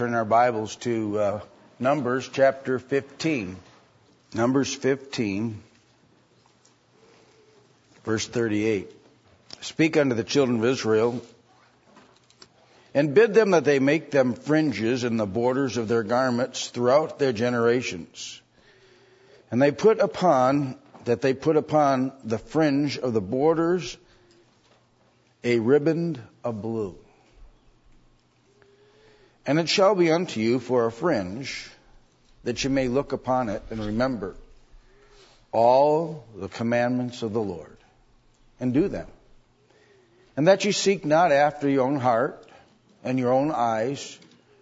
turn our Bibles to Numbers chapter 15. Numbers 15, verse 38. Speak unto the children of Israel, and bid them that they make them fringes in the borders of their garments throughout their generations. And they put upon the fringe of the borders a riband of blue. And it shall be unto you for a fringe, that you may look upon it and remember all the commandments of the Lord, and do them. And that you seek not after your own heart and your own eyes,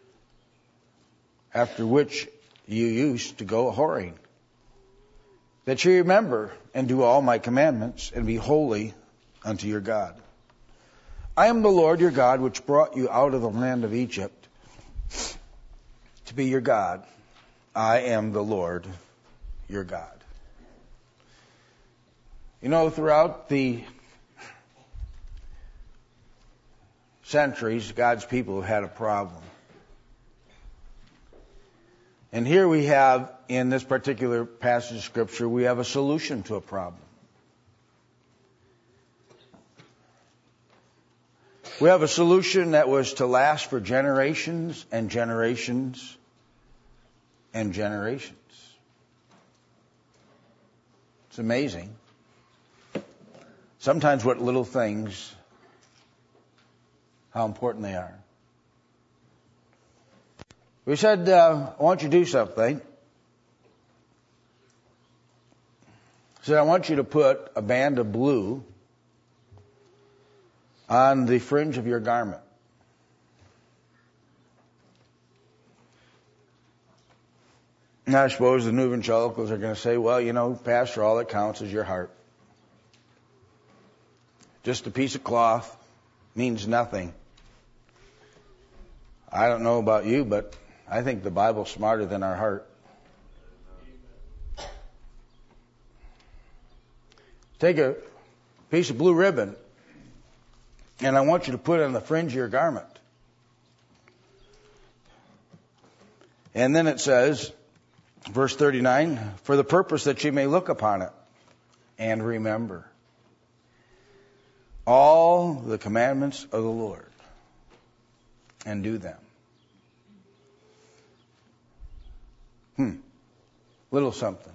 after which you used to go whoring. That you remember and do all my commandments, and be holy unto your God. I am the Lord your God, which brought you out of the land of Egypt, to be your God. I am the Lord your God. You know, throughout the centuries, God's people have had a problem. And here we have, in this particular passage of Scripture, we have a solution to a problem. We have a solution that was to last for generations and generations and generations. It's amazing. Sometimes what little things, how important they are. We said, I want you to do something. He said, I want you to put a band of blue on the fringe of your garment. Now, I suppose the new evangelicals are going to say, well, you know, Pastor, all that counts is your heart. Just a piece of cloth means nothing. I don't know about you, but I think the Bible's smarter than our heart. Take a piece of blue ribbon, and I want you to put it on the fringe of your garment. And then it says, verse 39, for the purpose that you may look upon it and remember all the commandments of the Lord and do them. Little something.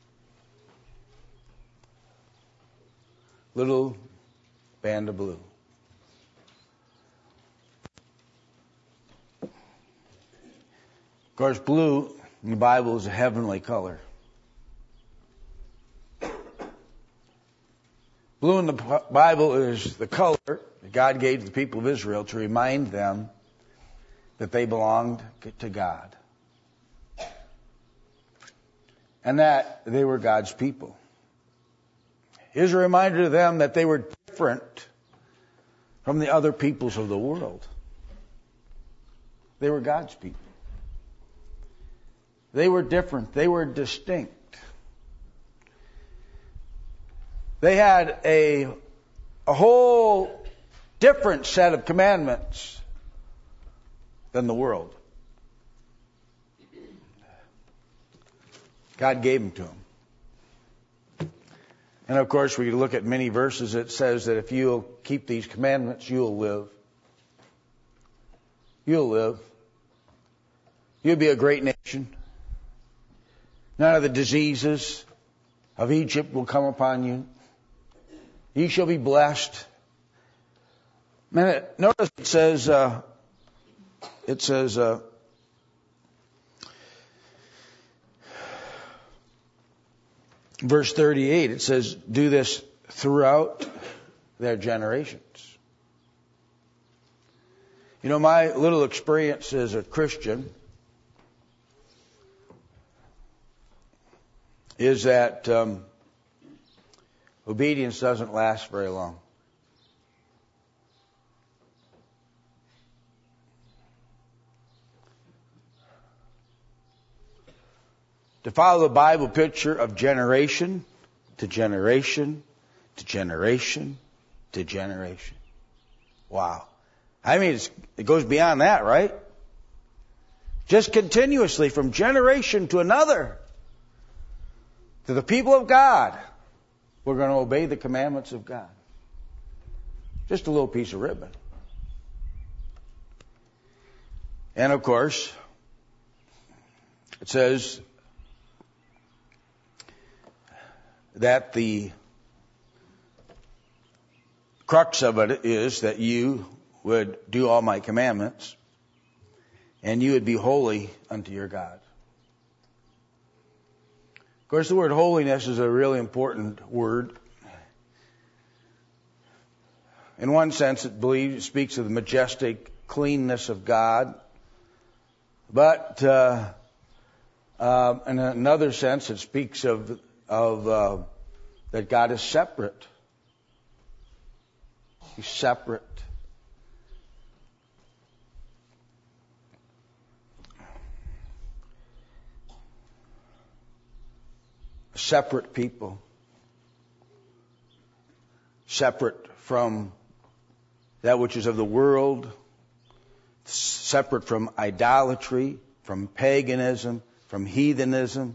Little band of blue. Of course, blue in the Bible is a heavenly color. Blue in the Bible is the color that God gave to the people of Israel to remind them that they belonged to God. And that they were God's people. Here's a reminder to them that they were different from the other peoples of the world. They were God's people. They were different. They were distinct. They had a whole different set of commandments than the world. God gave them to them. And of course, we look at many verses that says that if you'll keep these commandments, you'll live. You'll live. You'll be a great nation. None of the diseases of Egypt will come upon you. You shall be blessed. Notice it says, verse 38, it says, do this throughout their generations. You know, my little experience as a Christian is that obedience doesn't last very long. To follow the Bible picture of generation to generation to generation to generation. Wow. I mean, it goes beyond that, right? just continuously from generation to another, to the people of God, we're going to obey the commandments of God. Just a little piece of ribbon. And of course, it says that the crux of it is that you would do all my commandments and you would be holy unto your God. Of course, the word holiness is a really important word. In one sense, it speaks of the majestic cleanness of God. But in another sense, it speaks of that God is separate. He's separate. A separate people. Separate from that which is of the world. Separate from idolatry, from paganism, from heathenism.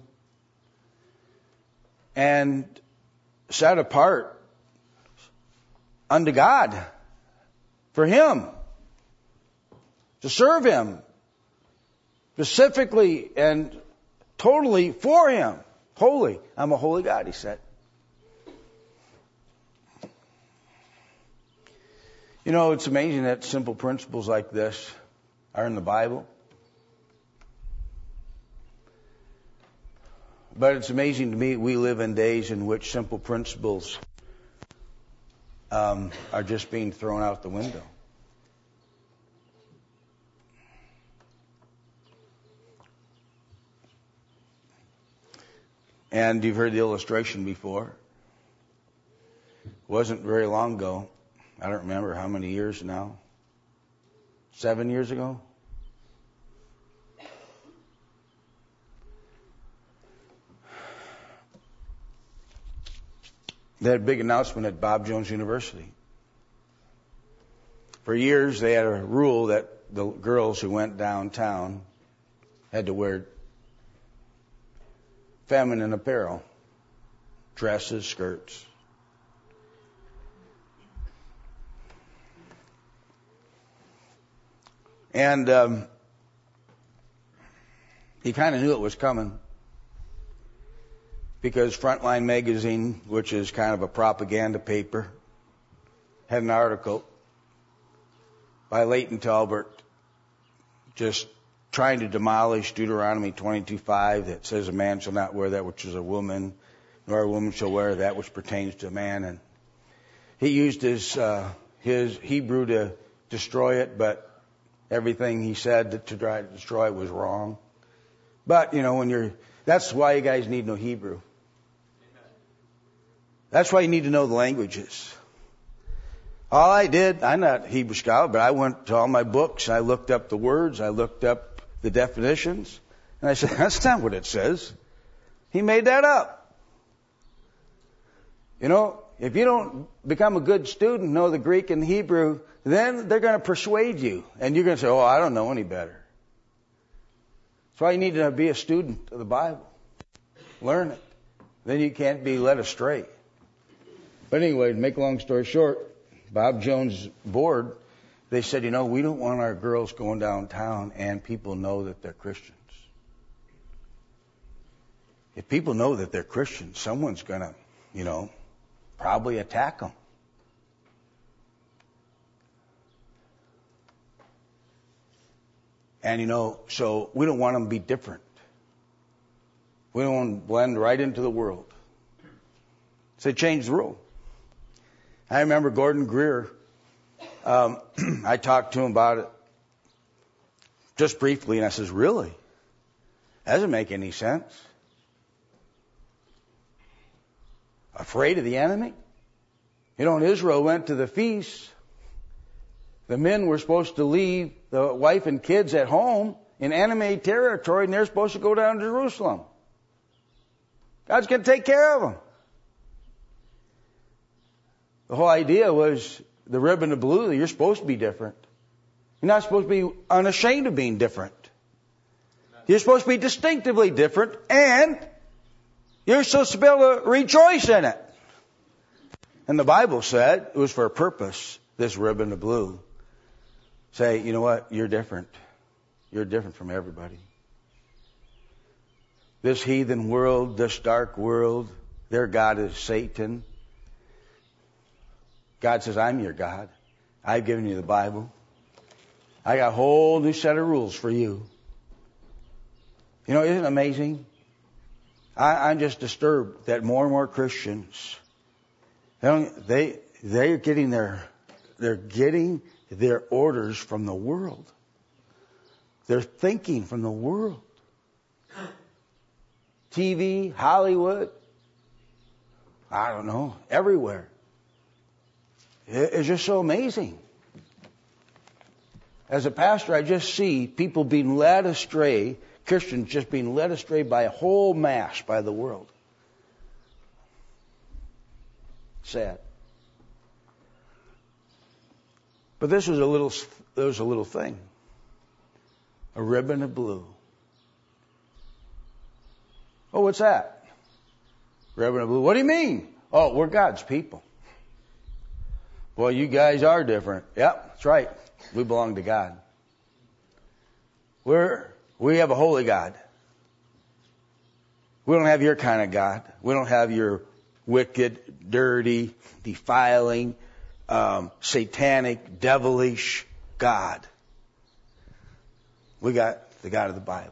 And set apart unto God, for Him, to serve Him, specifically and totally for Him. Holy. I'm a holy God, He said. You know, it's amazing that simple principles like this are in the Bible. But it's amazing to me we live in days in which simple principles are just being thrown out the window. And you've heard the illustration before. It wasn't very long ago. I don't remember how many years now. 7 years ago? They had a big announcement at Bob Jones University. For years, they had a rule that the girls who went downtown had to wear feminine apparel, dresses, skirts. And he kind of knew it was coming because Frontline Magazine, which is kind of a propaganda paper, had an article by Leighton Talbert just trying to demolish Deuteronomy 22:5 that says a man shall not wear that which is a woman, nor a woman shall wear that which pertains to a man. And he used his Hebrew to destroy it, but everything he said to try to destroy it was wrong. But, you know, that's why you guys need to know Hebrew. That's why you need to know the languages. All I did, I'm not a Hebrew scholar, but I went to all my books, I looked up the words, I looked up the definitions, and I said, that's not what it says. He made that up. You know, if you don't become a good student, know the Greek and the Hebrew, then they're going to persuade you. And you're going to say, oh, I don't know any better. That's why you need to be a student of the Bible. Learn it. Then you can't be led astray. But anyway, to make a long story short, Bob Jones' board, they said, you know, we don't want our girls going downtown and people know that they're Christians. If people know that they're Christians, someone's going to, you know, probably attack them. And, you know, so we don't want them to be different. We don't want to blend right into the world. So they changed the rule. I remember Gordon Greer. I talked to him about it just briefly, and I says, really? That doesn't make any sense. Afraid of the enemy? You know, when Israel went to the feast, the men were supposed to leave the wife and kids at home in enemy territory, and they're supposed to go down to Jerusalem. God's going to take care of them. The whole idea was the ribbon of blue, you're supposed to be different. You're not supposed to be unashamed of being different. You're supposed to be distinctively different, and you're supposed to be able to rejoice in it. And the Bible said it was for a purpose, this ribbon of blue. Say, you know what? You're different. You're different from everybody. This heathen world, this dark world, their God is Satan. God says, I'm your God. I've given you the Bible. I got a whole new set of rules for you. You know, isn't it amazing? I'm just disturbed that more and more Christians, they're getting their orders from the world. They're thinking from the world. TV, Hollywood, I don't know, everywhere. It's just so amazing. As a pastor, I just see people being led astray, Christians just being led astray by a whole mass by the world. Sad. But this was a little thing. A ribbon of blue. Oh, what's that? Ribbon of blue. What do you mean? Oh, we're God's people. Well, you guys are different. Yep, that's right. We belong to God. We have a holy God. We don't have your kind of God. We don't have your wicked, dirty, defiling, satanic, devilish God. We got the God of the Bible.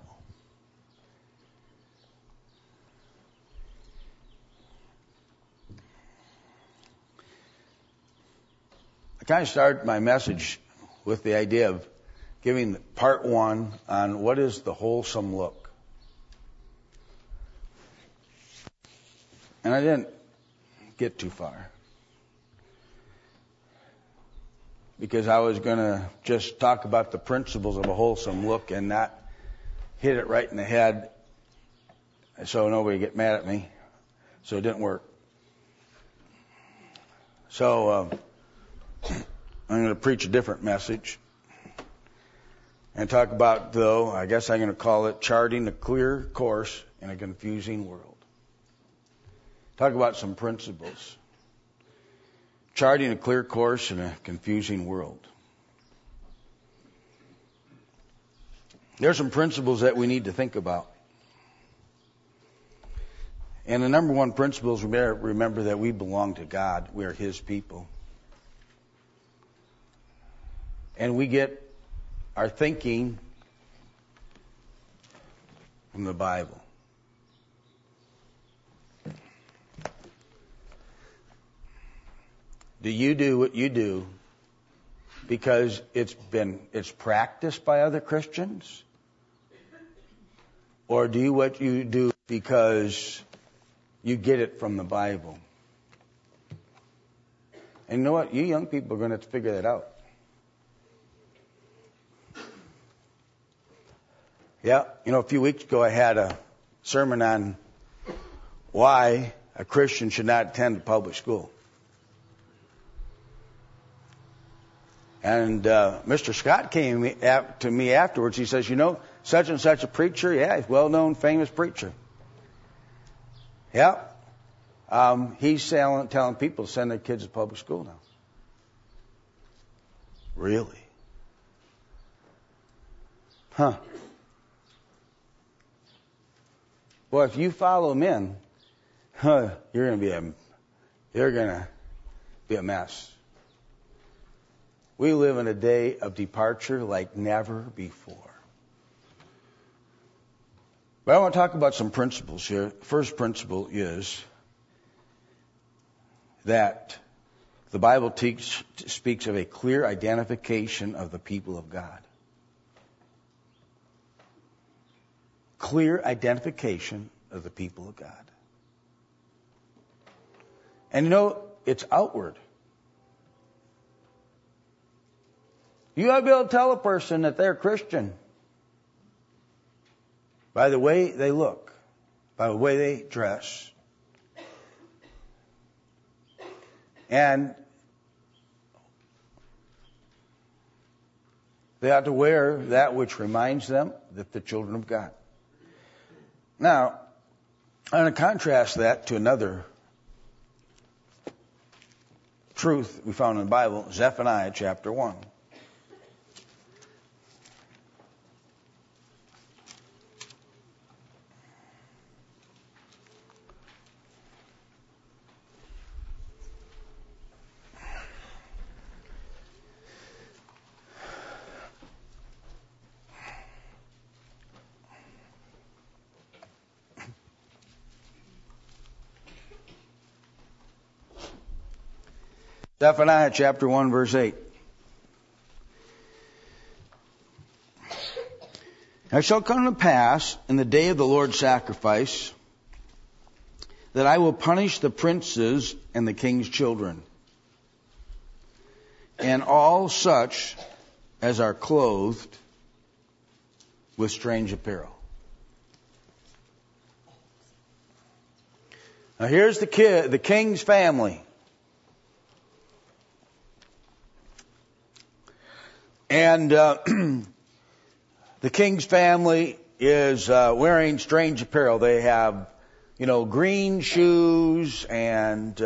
I kind of started my message with the idea of giving part one on what is the wholesome look. And I didn't get too far, because I was going to just talk about the principles of a wholesome look and not hit it right in the head so nobody get mad at me. So it didn't work. So I'm going to preach a different message and talk about, though, I guess I'm going to call it charting a clear course in a confusing world. Talk about some principles. Charting a clear course in a confusing world. There's some principles that we need to think about. And the number one principle is remember that we belong to God. We are His people. And we get our thinking from the Bible. Do you do what you do because it's practiced by other Christians? Or do what you do because you get it from the Bible? And you know what? You young people are going to have to figure that out. Yeah, a few weeks ago I had a sermon on why a Christian should not attend a public school. And Mr. Scott came to me afterwards. He says, such and such a preacher, yeah, he's a well-known, famous preacher. Yeah, he's telling people to send their kids to public school now. Really? Huh. Well, if you follow him in, you're going to be a mess. We live in a day of departure like never before. But I want to talk about some principles here. First principle is that the Bible speaks of a clear identification of the people of God. Clear identification of the people of God. And it's outward. You ought to be able to tell a person that they're Christian by the way they look, by the way they dress. And they ought to wear that which reminds them that they're children of God. Now, I'm going to contrast that to another truth we found in the Bible, Zephaniah chapter 1. Zephaniah chapter 1 verse 8. It shall come to pass in the day of the Lord's sacrifice that I will punish the princes and the king's children, and all such as are clothed with strange apparel. Now here's the king's family. And the king's family is wearing strange apparel. They have, green shoes and,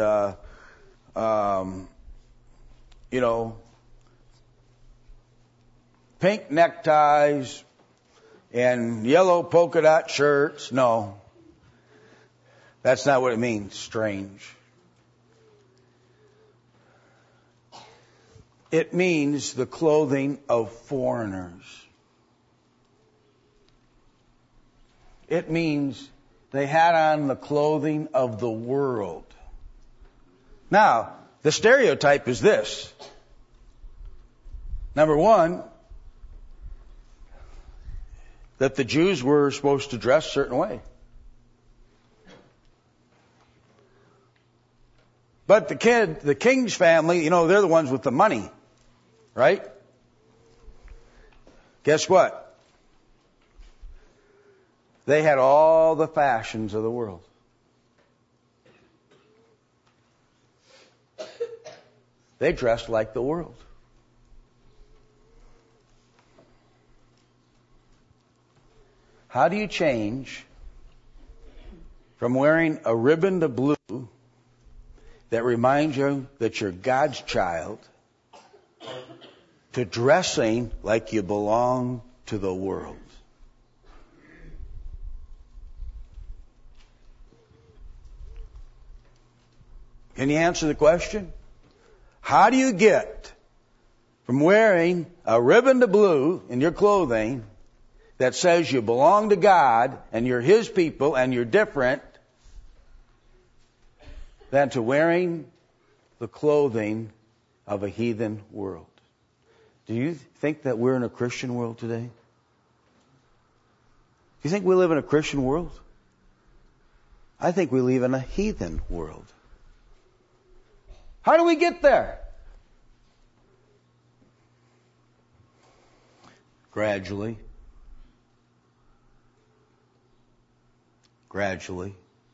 pink neckties and yellow polka dot shirts. No, that's not what it means, strange. It means the clothing of foreigners. It means they had on the clothing of the world. Now, the stereotype is this. Number one, that the Jews were supposed to dress a certain way. But the king's family, they're the ones with the money. Right? Guess what? They had all the fashions of the world. They dressed like the world. How do you change from wearing a ribbon of blue that reminds you that you're God's child to dressing like you belong to the world? Can you answer the question? How do you get from wearing a ribbon of blue in your clothing that says you belong to God and you're His people and you're different than to wearing the clothing of a heathen world? Do you think that we're in a Christian world today? Do you think we live in a Christian world? I think we live in a heathen world. How do we get there? Gradually. Gradually.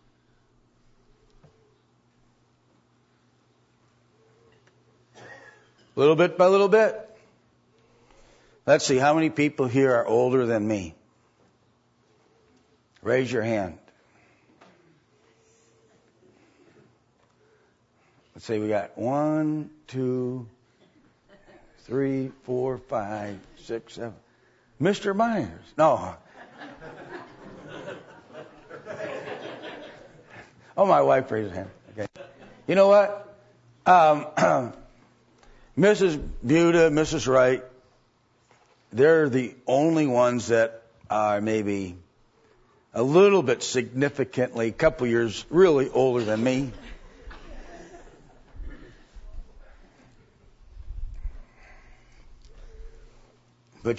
Little bit by little bit. Let's see, how many people here are older than me? Raise your hand. Let's say we got 1, 2, 3, 4, 5, 6, 7. Mr. Myers. No. Oh, my wife raised her hand. Okay. You know what? Mrs. Buda, Mrs. Wright, they're the only ones that are maybe a little bit significantly, a couple years really older than me. But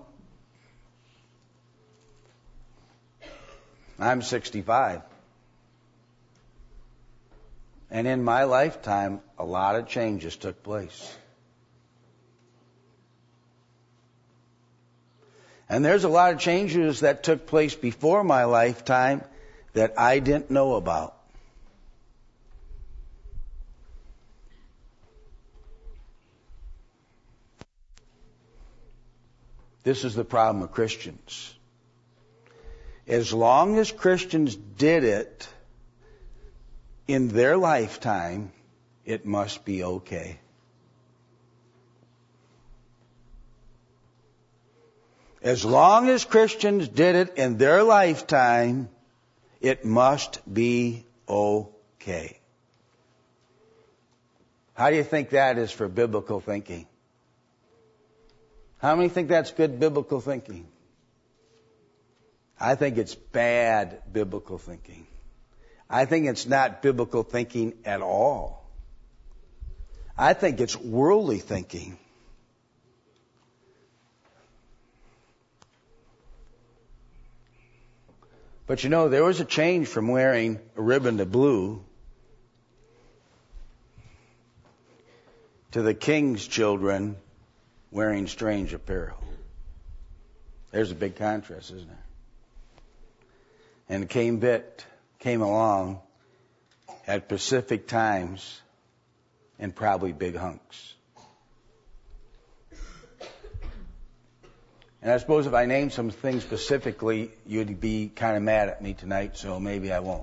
I'm 65. And in my lifetime, a lot of changes took place. And there's a lot of changes that took place before my lifetime that I didn't know about. This is the problem with Christians. As long as Christians did it in their lifetime, it must be okay. As long as Christians did it in their lifetime, it must be okay. How do you think that is for biblical thinking? How many think that's good biblical thinking? I think it's bad biblical thinking. I think it's not biblical thinking at all. I think it's worldly thinking. But you know, there was a change from wearing a ribbon to blue to the king's children wearing strange apparel. There's a big contrast, isn't there? And the came along at Pacific times and probably big hunks. And I suppose if I named some things specifically, you'd be kind of mad at me tonight, so maybe I won't.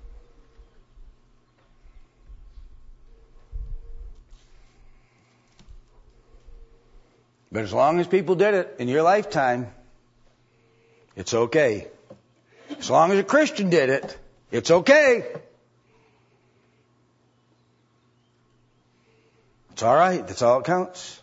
But as long as people did it in your lifetime, it's okay. As long as a Christian did it, it's okay. It's all right. That's all that counts.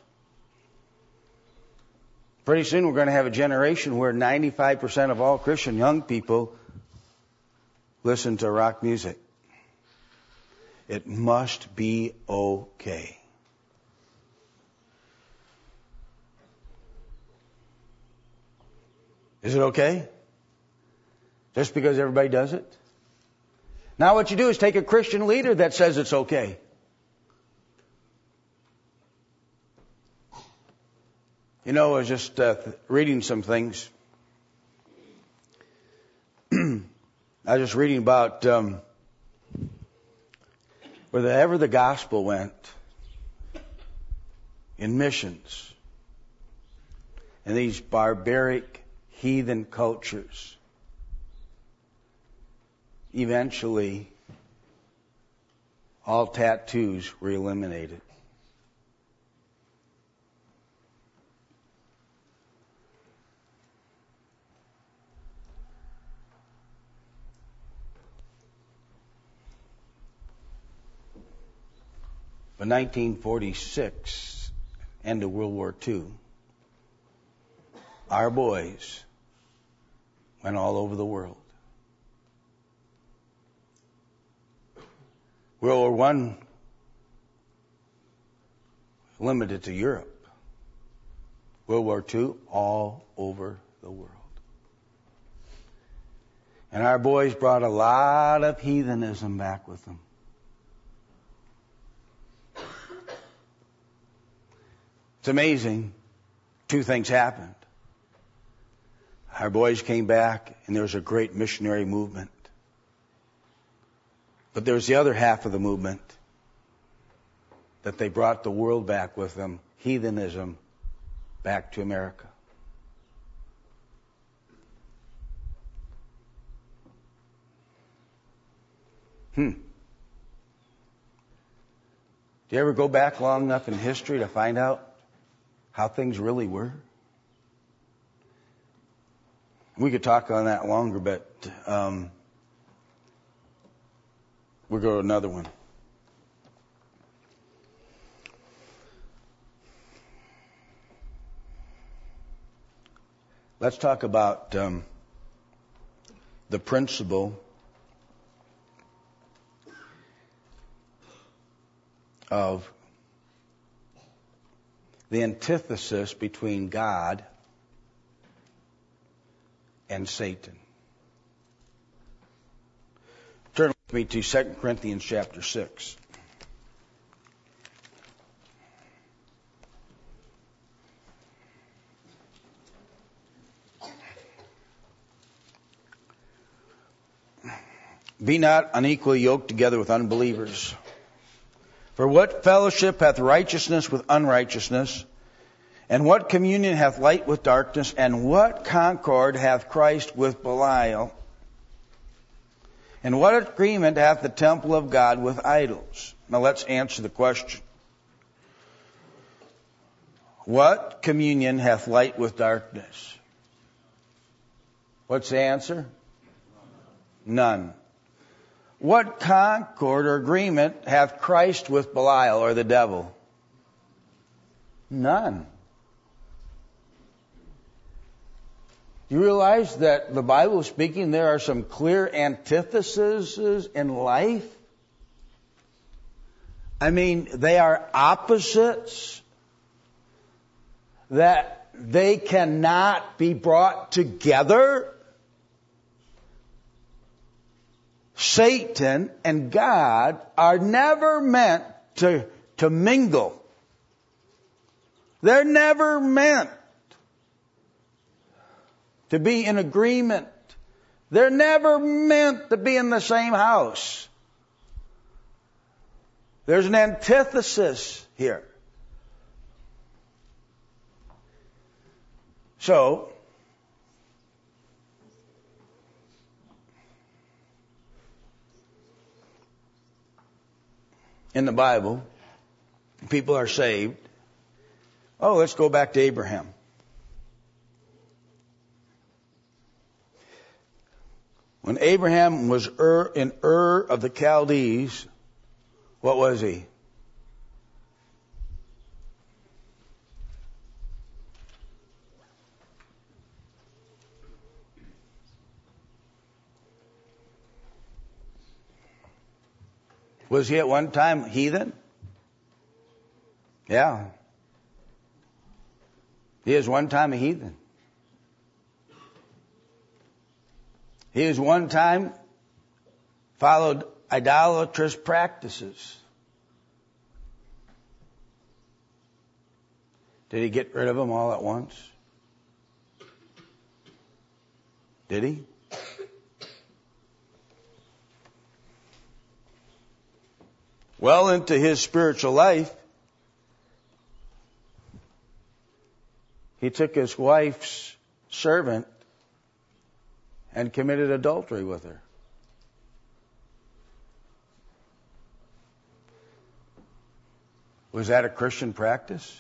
Pretty soon we're going to have a generation where 95% of all Christian young people listen to rock music. It must be okay. Is it okay? Just because everybody does it? Now what you do is take a Christian leader that says it's okay. You know, I was just reading some things. I was just reading about wherever the gospel went in missions in these barbaric heathen cultures. Eventually, all tattoos were eliminated. By 1946, end of World War II, our boys went all over the world. World War I limited to Europe. World War II, all over the world. And our boys brought a lot of heathenism back with them. It's amazing. Two things happened. Our boys came back, and there was a great missionary movement. But there was the other half of the movement that they brought the world back with them, heathenism, back to America. Do you ever go back long enough in history to find out how things really were? We could talk on that longer, but we'll go to another one. Let's talk about the principle of the antithesis between God and Satan. Turn with me to 2 Corinthians chapter 6. Be not unequally yoked together with unbelievers. For what fellowship hath righteousness with unrighteousness? And what communion hath light with darkness? And what concord hath Christ with Belial? And what agreement hath the temple of God with idols? Now let's answer the question. What communion hath light with darkness? What's the answer? None. What concord or agreement hath Christ with Belial or the devil? None. You realize that the Bible is speaking, there are some clear antitheses in life? I mean, they are opposites that they cannot be brought together. Satan and God are never meant to mingle. They're never meant to be in agreement. They're never meant to be in the same house. There's an antithesis here. So, in the Bible, people are saved. Oh, let's go back to Abraham. When Abraham was in Ur of the Chaldees, what was he? Was he at one time heathen? Yeah. He is one time a heathen. He is one time followed idolatrous practices. Did he get rid of them all at once? Did he? Well into his spiritual life, he took his wife's servant and committed adultery with her. Was that a Christian practice?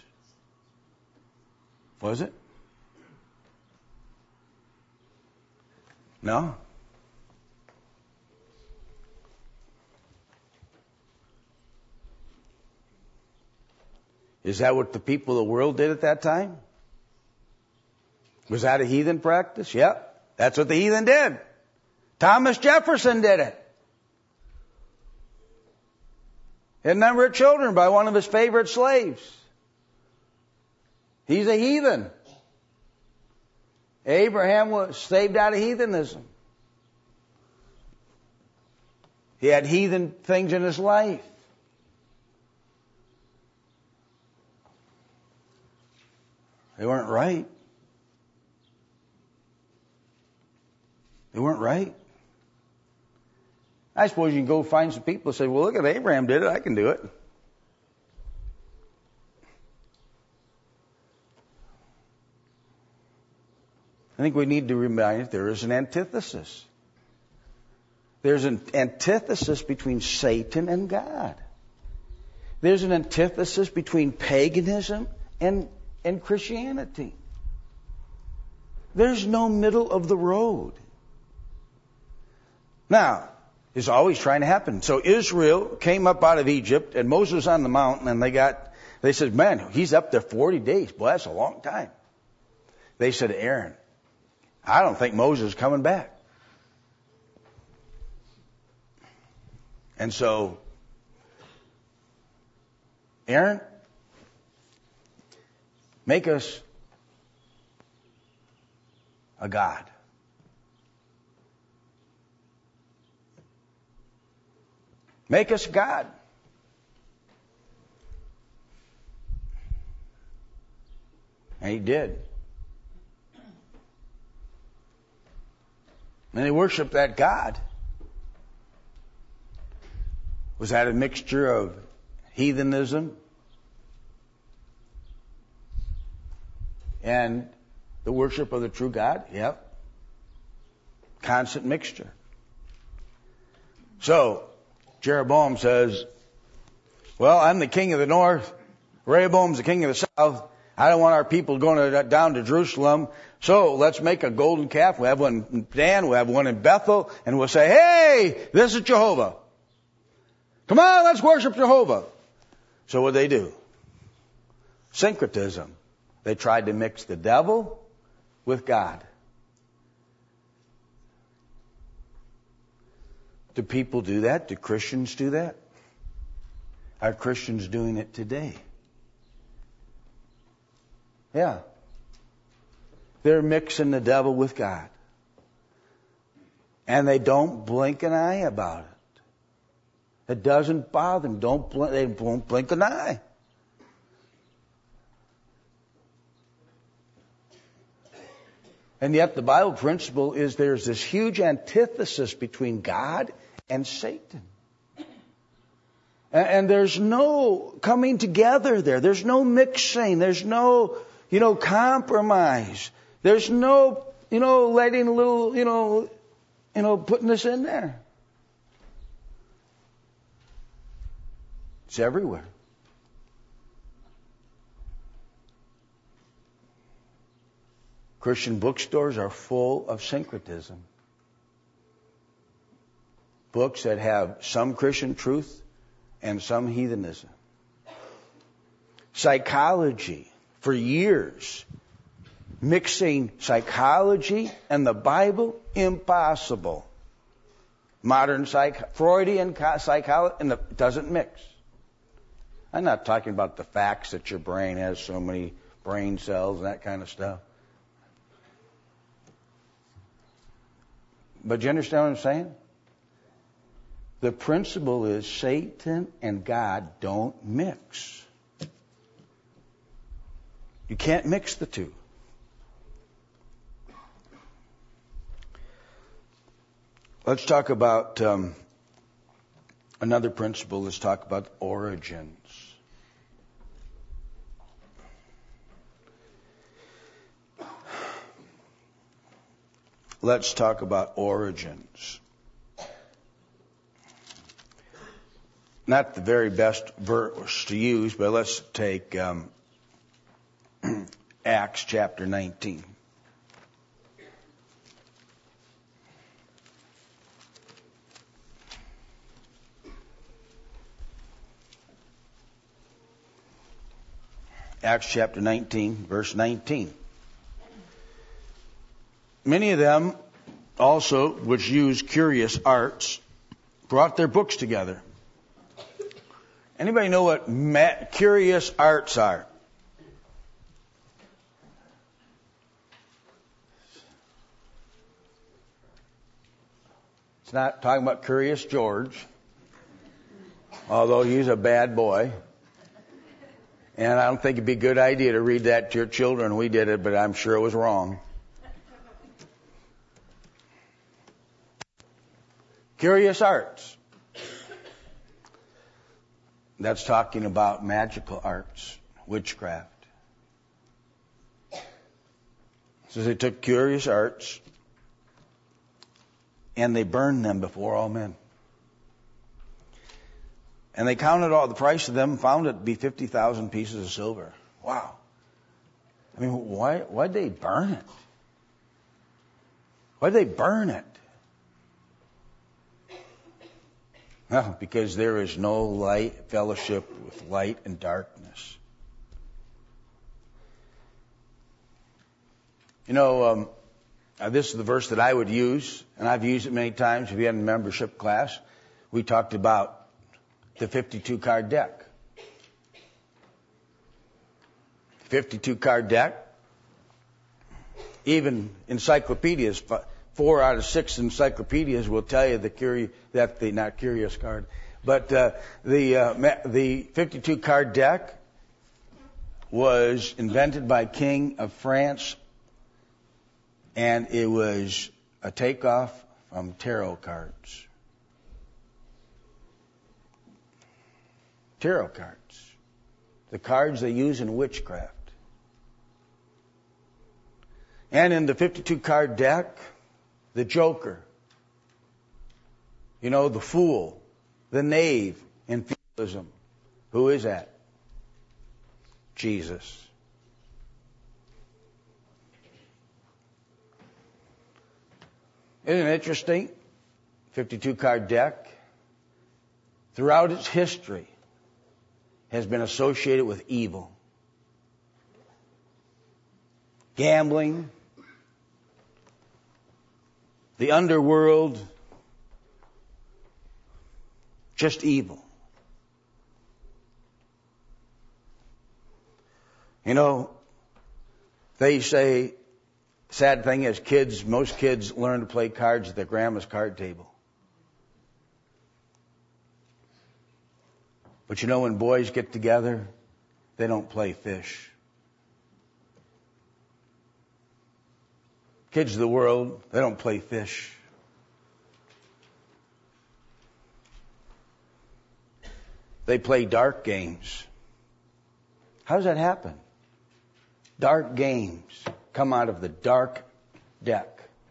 Was it? No. Is that what the people of the world did at that time? Was that a heathen practice? Yep. That's what the heathen did. Thomas Jefferson did it. He had a number of children by one of his favorite slaves. He's a heathen. Abraham was saved out of heathenism. He had heathen things in his life. They weren't right. They weren't right. I suppose you can go find some people and say, well, look at Abraham did it, I can do it. I think we need to remind there is an antithesis. There's an antithesis between Satan and God. There's an antithesis between paganism and Christianity. There's no middle of the road. Now, it's always trying to happen. So Israel came up out of Egypt, and Moses was on the mountain, and they said, man, he's up there 40 days. Boy, that's a long time. They said to Aaron, I don't think Moses is coming back. And so, Aaron, make us a god. Make us God. And he did. And they worshiped that God. Was that a mixture of heathenism and the worship of the true God. Yep. Constant mixture. So, Jeroboam says, well, I'm the king of the north. Rehoboam's the king of the south. I don't want our people going down to Jerusalem. So let's make a golden calf. We'll have one in Dan. We'll have one in Bethel. And we'll say, hey, this is Jehovah. Come on, let's worship Jehovah. So what they do? Syncretism. They tried to mix the devil with God. Do people do that? Do Christians do that? Are Christians doing it today? Yeah. They're mixing the devil with God. And they don't blink an eye about it. It doesn't bother them. They won't blink an eye. And yet the Bible principle is there's this huge antithesis between God and Satan. And there's no coming together there. There's no mixing. There's no, compromise. There's no, letting a little, putting this in there. It's everywhere. Christian bookstores are full of syncretism. Books that have some Christian truth and some heathenism. Psychology, for years, mixing psychology and the Bible, impossible. Modern Freudian psychology, and it doesn't mix. I'm not talking about the facts that your brain has so many brain cells and that kind of stuff. But you understand what I'm saying? The principle is Satan and God don't mix. You can't mix the two. Let's talk about another principle. Let's talk about origins. Let's talk about origins. Not the very best verse to use, but let's take Acts chapter 19. Acts chapter 19, verse 19. Many of them also, which use curious arts, brought their books together. Anybody know what curious arts are? It's not talking about Curious George, although he's a bad boy. And I don't think it'd be a good idea to read that to your children. We did it, but I'm sure it was wrong. Curious arts. That's talking about magical arts, witchcraft. So they took curious arts and they burned them before all men. And they counted all the price of them, found it to be 50,000 pieces of silver. Wow. I mean, why'd they burn it? Why'd they burn it? Well, because there is no light fellowship with light and darkness. This is the verse that I would use, and I've used it many times. If you had a membership class, we talked about the 52-card deck. 52-card deck. Even encyclopedias, 4 out of 6 encyclopedias will tell you not curious card, but the 52-card deck was invented by King of France, and it was a takeoff from tarot cards. Tarot cards, the cards they use in witchcraft. And in the 52 card deck, the Joker. You know, the Fool, the Knave in feudalism. Who is that? Jesus. Isn't it interesting? 52 card deck, throughout its history, has been associated with evil. Gambling, the underworld, just evil. You know, they say, sad thing is most kids learn to play cards at their grandma's card table. But you know, when boys get together, they don't play fish. Kids of the world, they don't play fish. They play dark games. How does that happen? Dark games come out of the dark deck.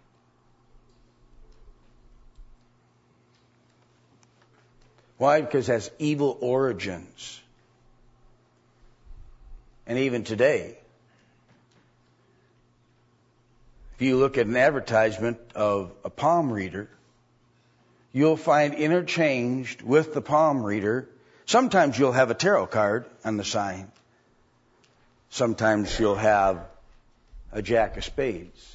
Why? Because it has evil origins. And even today, if you look at an advertisement of a palm reader, you'll find interchanged with the palm reader, sometimes you'll have a tarot card on the sign. Sometimes you'll have a jack of spades.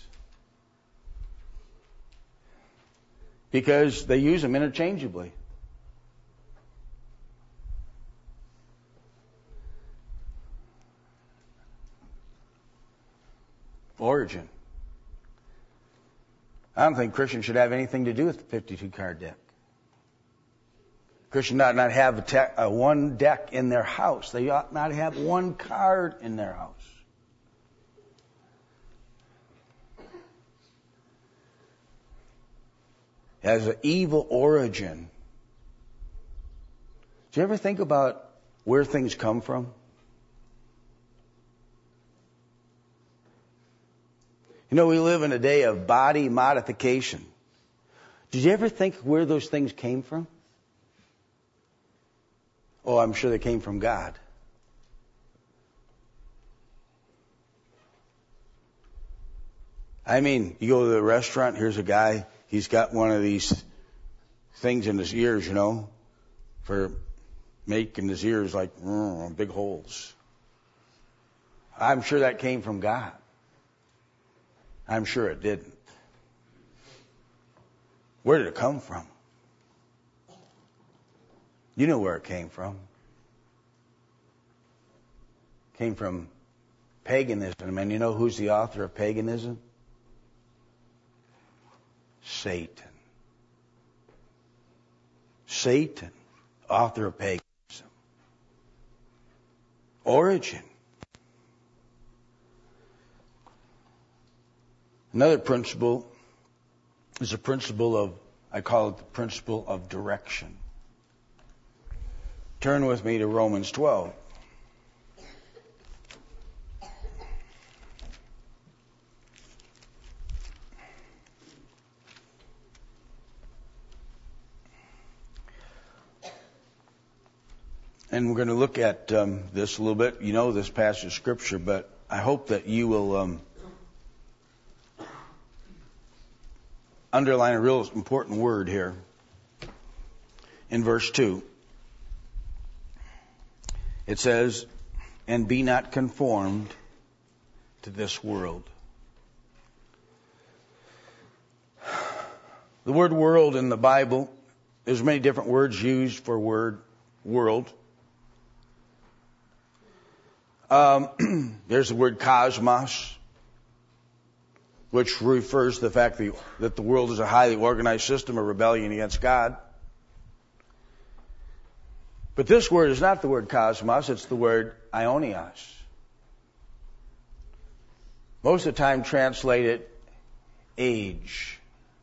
Because they use them interchangeably. Origin. I don't think Christians should have anything to do with the 52 card deck. Christians ought not have one deck in their house. They ought not have one card in their house. It has an evil origin. Do you ever think about where things come from? You know, we live in a day of body modification. Did you ever think where those things came from? Oh, I'm sure they came from God. I mean, you go to the restaurant, here's a guy, he's got one of these things in his ears, you know, for making his ears like big holes. I'm sure that came from God. I'm sure it didn't. Where did it come from? You know where it came from. It came from paganism. And you know who's the author of paganism? Satan. Satan, author of paganism. Origin. Another principle is a principle of, I call it the principle of direction. Turn with me to Romans 12. And we're going to look at this a little bit. You know this passage of Scripture, but I hope that you will underline a real important word here. In verse 2, it says, "And be not conformed to this world." The word world in the Bible, there's many different words used for word world. There's the word cosmos, which refers to the fact that the world is a highly organized system of rebellion against God. But this word is not the word cosmos, it's the word aionios. Most of the time translated age.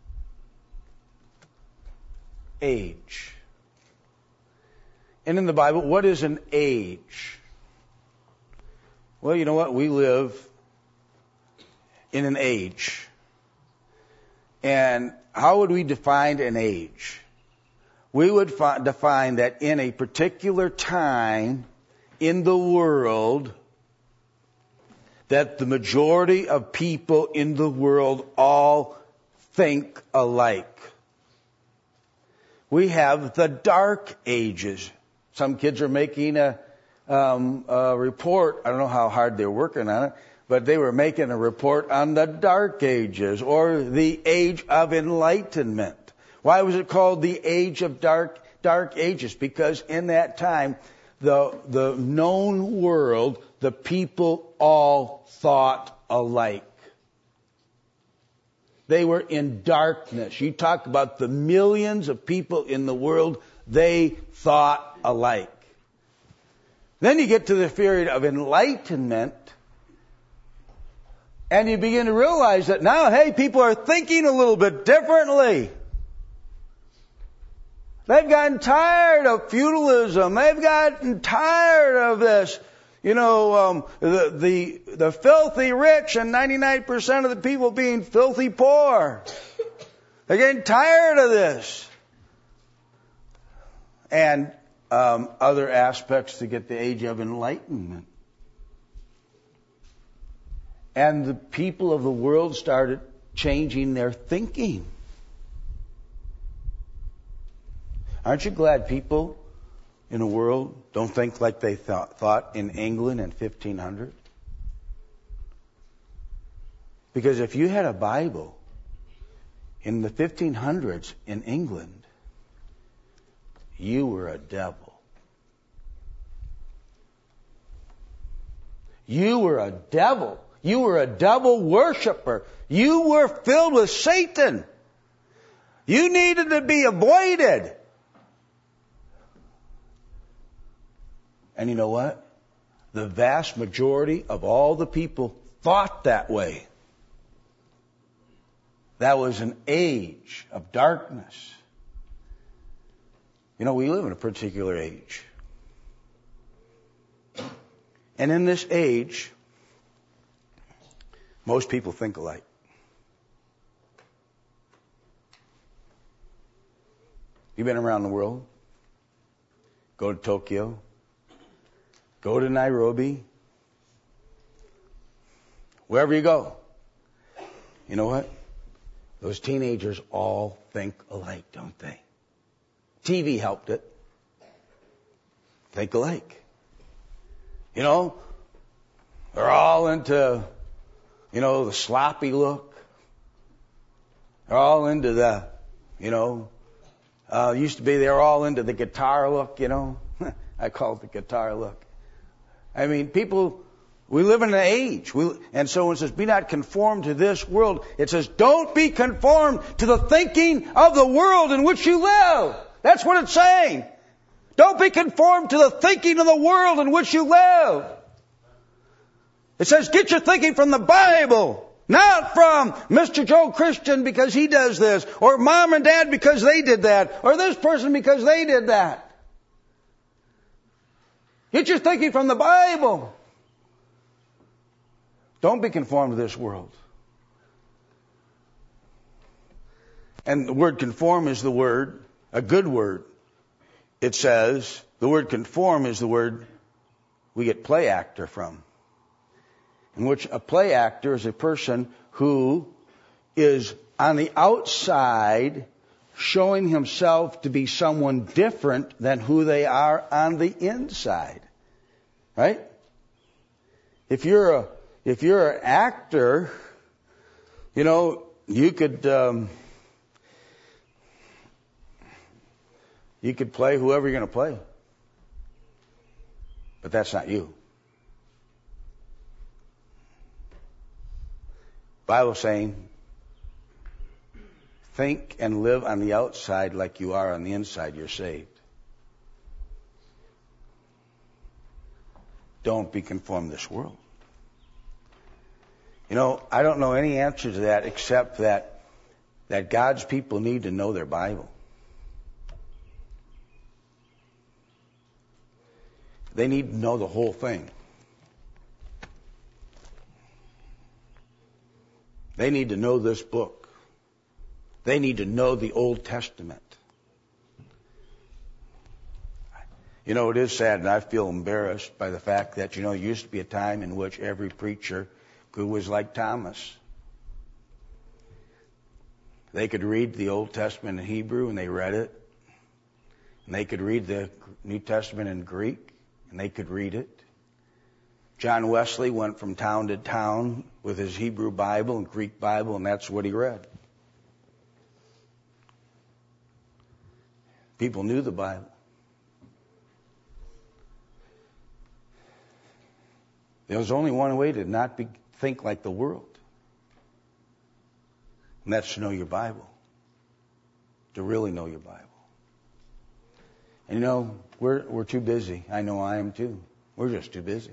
Age. And in the Bible, what is an age? Well, you know what? We live in an age. And how would we define an age? We would define that in a particular time in the world, that the majority of people in the world all think alike. We have the Dark Ages. Some kids are making a report. I don't know how hard they're working on it, but they were making a report on the Dark Ages, or the Age of Enlightenment. Why was it called the Age of Dark Ages? Because in that time, the known world, the people all thought alike. They were in darkness. You talk about the millions of people in the world, they thought alike. Then you get to the period of enlightenment, and you begin to realize that now, hey, people are thinking a little bit differently. They've gotten tired of feudalism. They've gotten tired of this, the filthy rich and 99% of the people being filthy poor. They're getting tired of this. And other aspects to get the Age of Enlightenment. And the people of the world started changing their thinking. Aren't you glad people in the world don't think like they thought in England in 1500? Because if you had a Bible in the 1500s in England, you were a devil. You were a devil. You were a devil worshiper. You were filled with Satan. You needed to be avoided. And you know what? The vast majority of all the people thought that way. That was an age of darkness. We live in a particular age. And in this age, most people think alike. You've been around the world. Go to Tokyo. Go to Nairobi. Wherever you go. You know what? Those teenagers all think alike, don't they? TV helped it. Think alike. They're all into, the sloppy look. They're all into the, used to be they're all into the guitar look, I call it the guitar look. I mean, people, we live in an age. And so when it says, be not conformed to this world, it says, don't be conformed to the thinking of the world in which you live. That's what it's saying. Don't be conformed to the thinking of the world in which you live. It says, get your thinking from the Bible, not from Mr. Joe Christian because he does this, or mom and dad because they did that, or this person because they did that. Get your thinking from the Bible. Don't be conformed to this world. And the word conform is the word, a good word. It says, the word conform is the word we get play actor from. In which a play actor is a person who is on the outside showing himself to be someone different than who they are on the inside. Right? If you're an actor, you could play whoever you're going to play. But that's not you. Bible's saying, think and live on the outside like you are on the inside, you're saved. Don't be conformed to this world. I don't know any answer to that except that God's people need to know their Bible. They need to know the whole thing. They need to know this book. They need to know the Old Testament. You know, it is sad, and I feel embarrassed by the fact that, you know, it used to be a time in which every preacher was like Thomas. They could read the Old Testament in Hebrew, and they read it. And they could read the New Testament in Greek, and they could read it. John Wesley went from town to town with his Hebrew Bible and Greek Bible, and that's what he read. People knew the Bible. There was only one way to not think like the world. And that's to know your Bible. To really know your Bible. And you know, we're too busy. I know I am too. We're just too busy.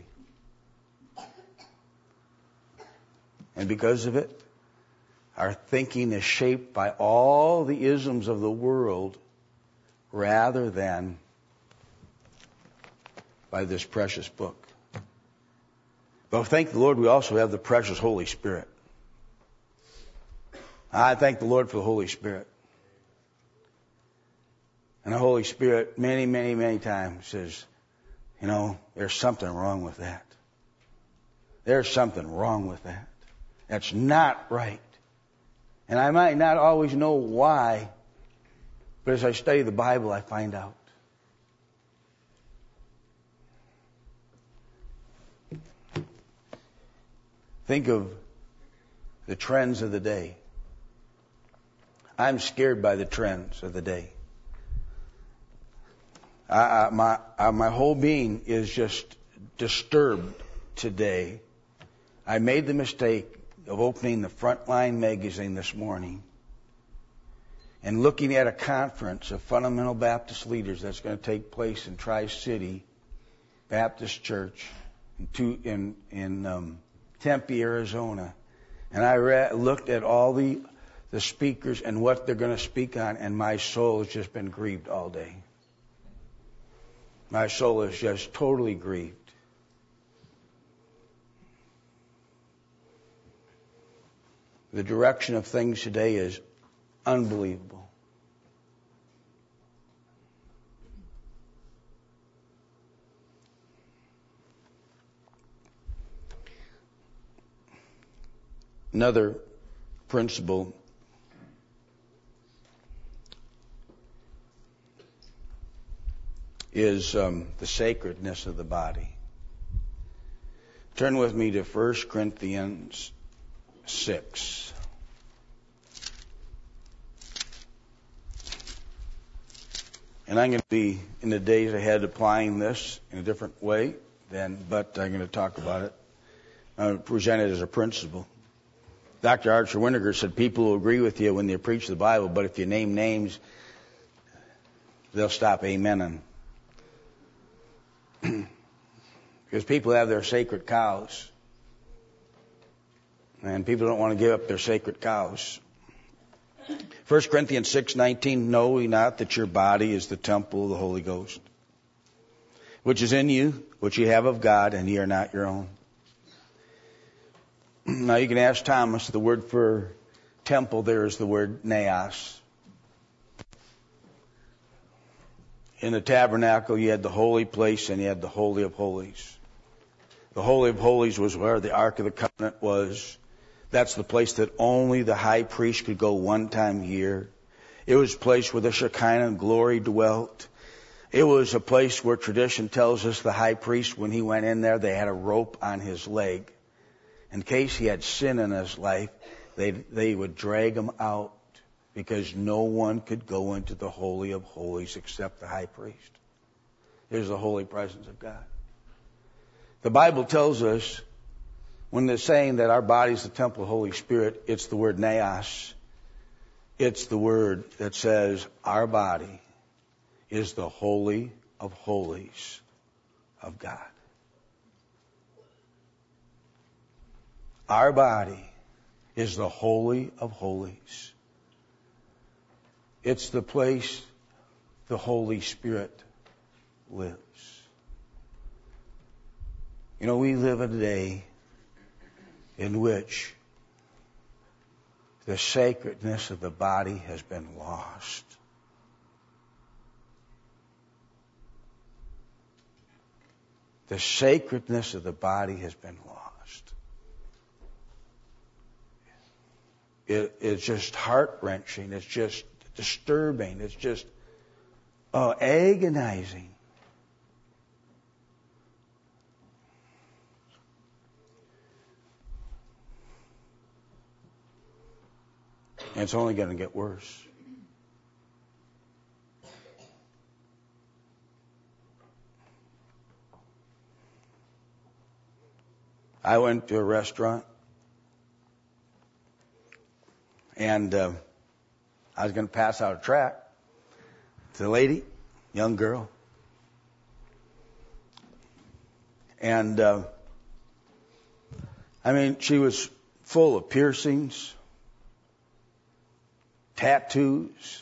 And because of it, our thinking is shaped by all the isms of the world rather than by this precious book. But thank the Lord, we also have the precious Holy Spirit. I thank the Lord for the Holy Spirit. And the Holy Spirit many, many, many times says, you know, there's something wrong with that. There's something wrong with that. That's not right. And I might not always know why, but as I study the Bible, I find out. Think of the trends of the day. I'm scared by the trends of the day. My whole being is just disturbed today. I made the mistake of opening the Frontline magazine this morning and looking at a conference of fundamental Baptist leaders that's going to take place in Tri-City Baptist Church in Tempe, Arizona. And I looked at all the speakers and what they're going to speak on, and my soul has just been grieved all day. My soul is just totally grieved. The direction of things today is unbelievable. Another principle is the sacredness of the body. Turn with me to 1 Corinthians 6. And I'm going to be, in the days ahead, applying this in a different way, but I'm going to talk about it. I'm going to present it as a principle. Dr. Archer Winnegar said people will agree with you when you preach the Bible, but if you name names, they'll stop amening. Because people have their sacred cows. And people don't want to give up their sacred cows. 1 Corinthians 6:19, know ye not that your body is the temple of the Holy Ghost, which is in you, which ye have of God, and ye are not your own. Now you can ask Thomas, the word for temple there is the word naos. In the tabernacle you had the holy place and you had the Holy of Holies. The Holy of Holies was where the Ark of the Covenant was. That's the place that only the high priest could go one time a year. It was a place where the Shekinah glory dwelt. It was a place where tradition tells us the high priest, when he went in there, they had a rope on his leg. In case he had sin in his life, they would drag him out because no one could go into the Holy of Holies except the high priest. There's the holy presence of God. The Bible tells us, when they're saying that our body is the temple of the Holy Spirit, it's the word naos. It's the word that says our body is the Holy of Holies of God. Our body is the Holy of Holies. It's the place the Holy Spirit lives. You know, we live in a day in which the sacredness of the body has been lost. The sacredness of the body has been lost. It's just heart-wrenching. It's just disturbing. It's just agonizing. And it's only going to get worse. I went to a restaurant, and I was going to pass out a tract to the lady, young girl. And, she was full of piercings, tattoos,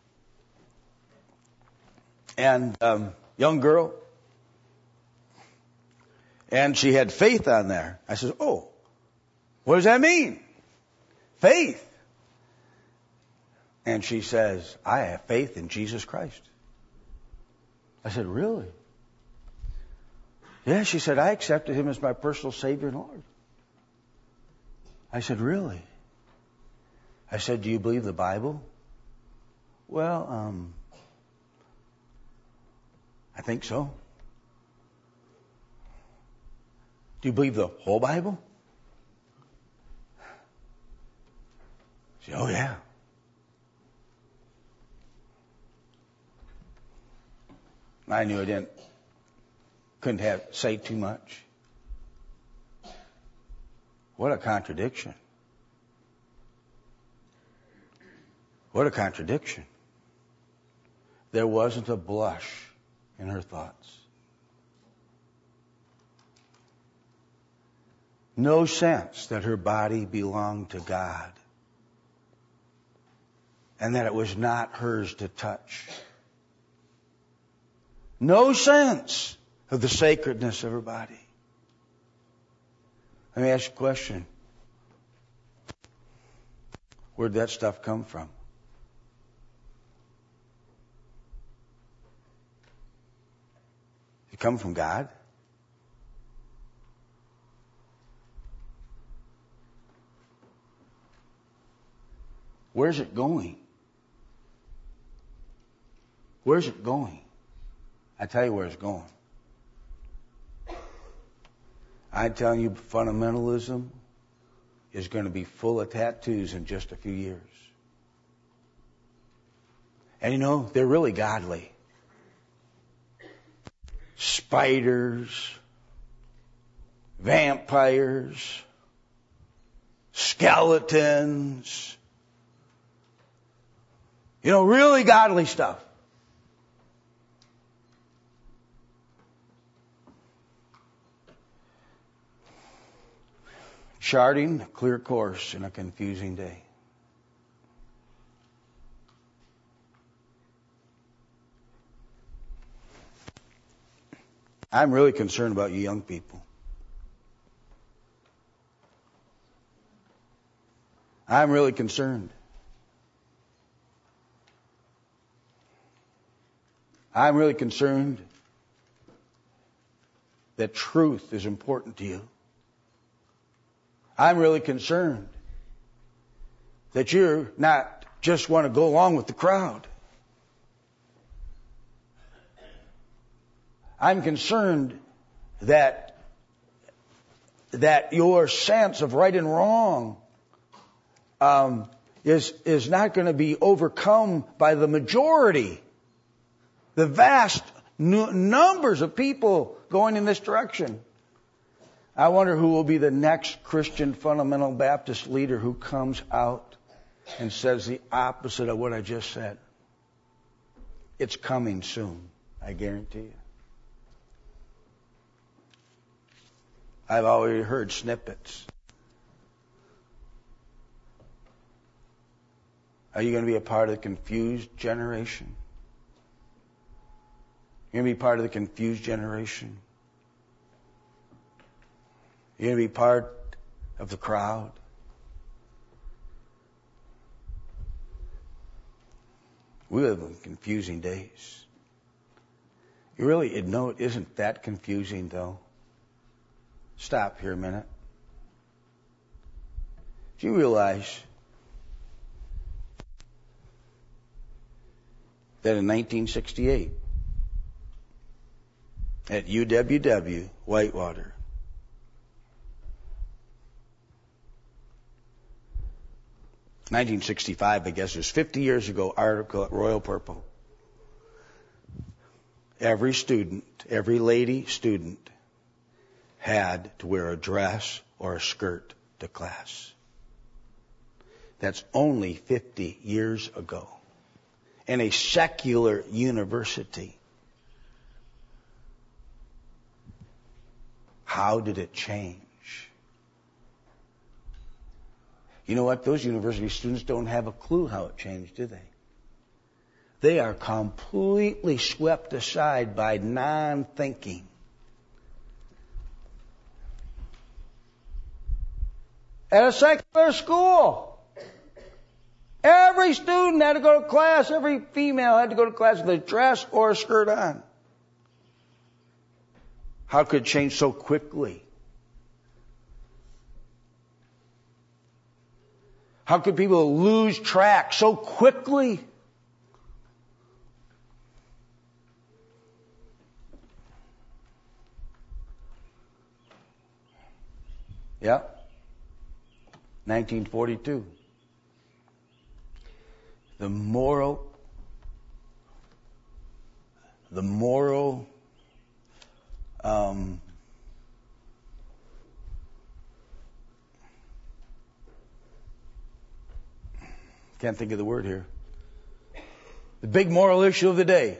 and young girl. And she had faith on there. I said, oh, what does that mean? Faith. And she says, I have faith in Jesus Christ. I said, really? Yeah, she said, I accepted him as my personal Savior and Lord. I said, really? I said, do you believe the Bible? Well, I think so. Do you believe the whole Bible? She said, oh yeah. I knew I couldn't say too much. What a contradiction. What a contradiction. There wasn't a blush in her thoughts. No sense that her body belonged to God and that it was not hers to touch. No sense of the sacredness of her body. Let me ask you a question. Where'd that stuff come from? Did it come from God? Where's it going? Where's it going? I tell you where it's going. I'm telling you, fundamentalism is going to be full of tattoos in just a few years. And you know, they're really godly. Spiders, vampires, skeletons. You know, really godly stuff. Charting a clear course in a confusing day. I'm really concerned about you young people. I'm really concerned. I'm really concerned that truth is important to you. I'm really concerned that you're not just want to go along with the crowd. I'm concerned that your sense of right and wrong is not going to be overcome by the majority, the vast numbers of people going in this direction. I wonder who will be the next Christian fundamental Baptist leader who comes out and says the opposite of what I just said. It's coming soon, I guarantee you. I've already heard snippets. Are you going to be a part of the confused generation? You're going to be part of the confused generation? You're going to be part of the crowd? We live in confusing days. You really know it isn't that confusing, though. Stop here a minute. Do you realize that in 1968, at UWW, Whitewater, (1965), I guess it was 50 years ago, article at Royal Purple. Every student, every lady student, had to wear a dress or a skirt to class. That's only 50 years ago. In a secular university. How did it change? You know what? Those university students don't have a clue how it changed, do they? They are completely swept aside by non-thinking. At a secular school, every student had to go to class, every female had to go to class with a dress or a skirt on. How could it change so quickly? How could people lose track so quickly? Yeah. 1942. The moral can't think of the word here. The big moral issue of the day.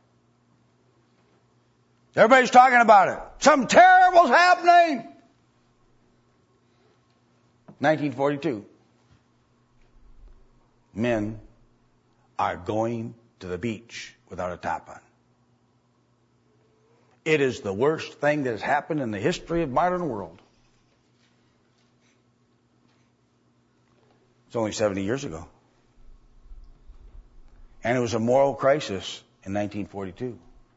Everybody's talking about it. Something terrible's happening. 1942. Men are going to the beach without a top on. It is the worst thing that has happened in the history of modern world. It's only 70 years ago. And it was a moral crisis in 1942.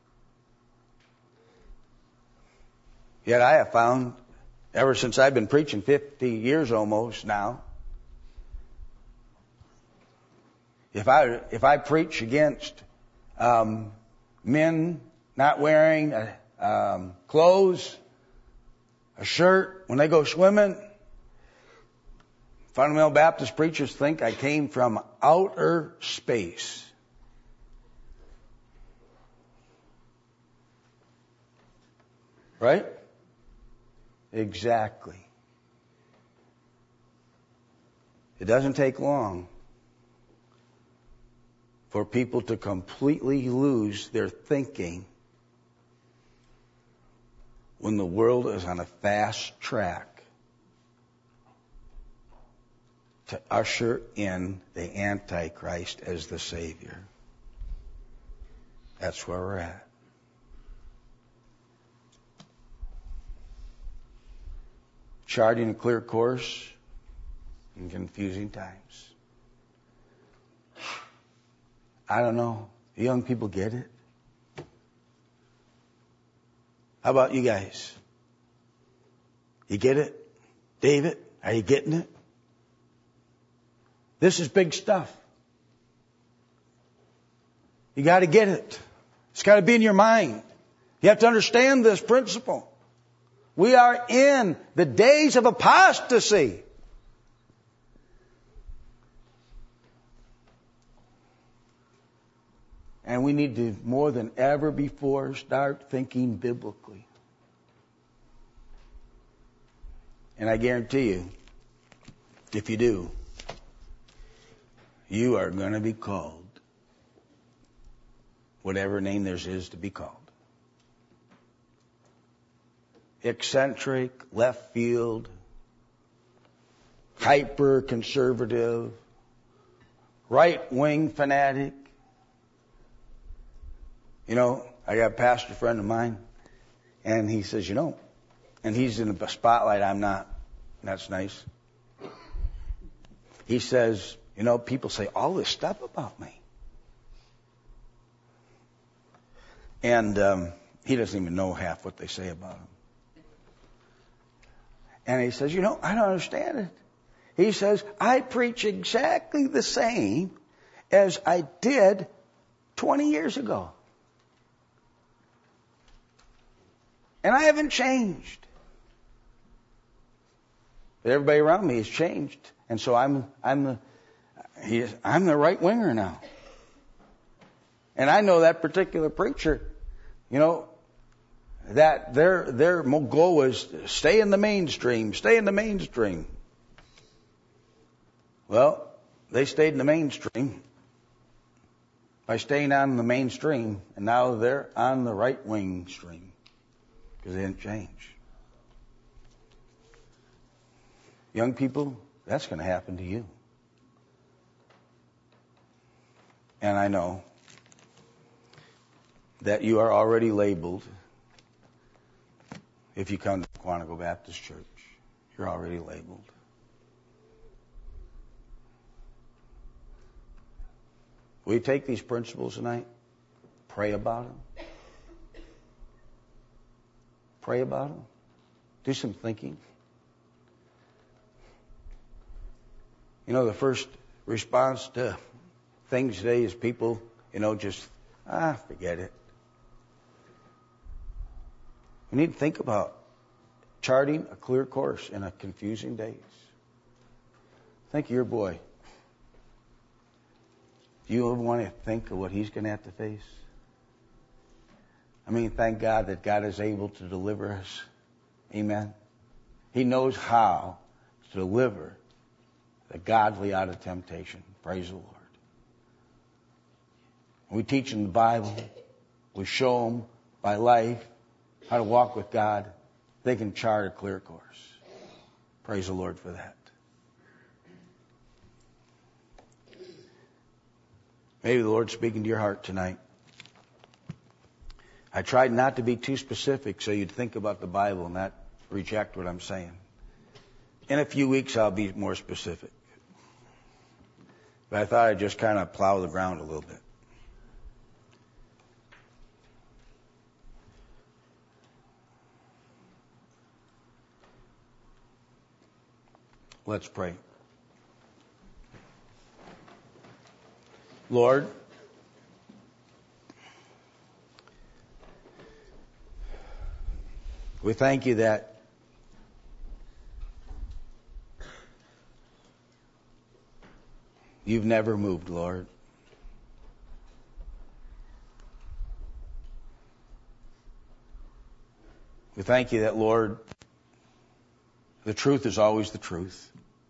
Yet I have found, ever since I've been preaching 50 years almost now, if I preach against men not wearing clothes, a shirt when they go swimming, fundamental Baptist preachers think I came from outer space. Right? Exactly. It doesn't take long for people to completely lose their thinking when the world is on a fast track to usher in the Antichrist as the Savior. That's where we're at. Charting a clear course in confusing times. I don't know. The young people get it. How about you guys? You get it? David, are you getting it? This is big stuff. You got to get it. It's got to be in your mind. You have to understand this principle. We are in the days of apostasy. And we need to, more than ever before, start thinking biblically. And I guarantee you, if you do, you are going to be called whatever name there is to be called. Eccentric, left field, hyper-conservative, right-wing fanatic. You know, I got a pastor friend of mine, and he says, you know, and he's in the spotlight, I'm not. That's nice. He says, you know, people say all this stuff about me. And he doesn't even know half what they say about him. And he says, I don't understand it. He says, I preach exactly the same as I did 20 years ago. And I haven't changed. But everybody around me has changed. And so I'm the right winger now. And I know that particular preacher, that their goal was stay in the mainstream, stay in the mainstream. Well, they stayed in the mainstream by staying on the mainstream, and now they're on the right wing stream because they didn't change. Young people, that's going to happen to you. And I know that you are already labeled. If you come to Quantico Baptist Church, you're already labeled. Will you take these principles tonight? Pray about them. Pray about them. Do some thinking. The first response to things today is people, just, forget it. We need to think about charting a clear course in a confusing days. Think of your boy. Do you ever want to think of what he's going to have to face? Thank God that God is able to deliver us. Amen. He knows how to deliver the godly out of temptation. Praise the Lord. We teach them the Bible. We show them by life how to walk with God. They can chart a clear course. Praise the Lord for that. Maybe the Lord's speaking to your heart tonight. I tried not to be too specific so you'd think about the Bible and not reject what I'm saying. In a few weeks I'll be more specific. But I thought I'd just kind of plow the ground a little bit. Let's pray. Lord, we thank you that you've never moved, Lord. We thank you that, Lord, the truth is always the truth.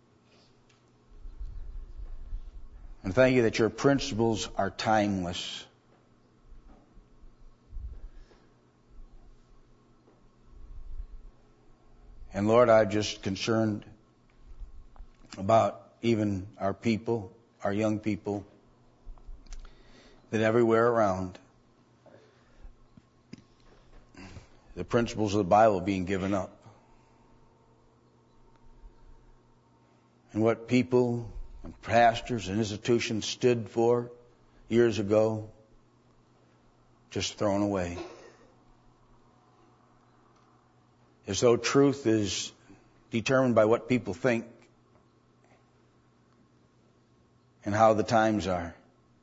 And thank you that your principles are timeless. And Lord, I'm just concerned about even our people, our young people, that everywhere around, the principles of the Bible being given up. And what people and pastors and institutions stood for years ago, just thrown away. As though truth is determined by what people think and how the times are.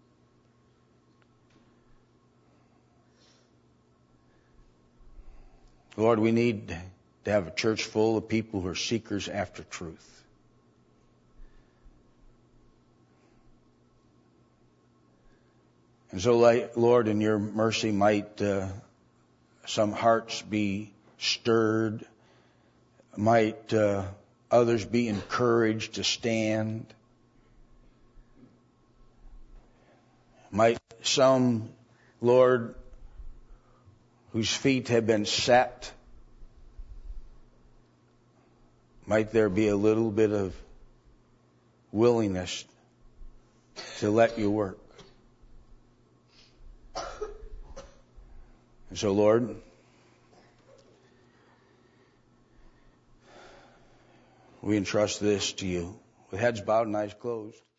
Lord, we need to have a church full of people who are seekers after truth. And so, Lord, in your mercy, might some hearts be stirred, might others be encouraged to stand, might some, Lord, whose feet have been set, might there be a little bit of willingness to let you work. And so, Lord, we entrust this to you with heads bowed and eyes closed.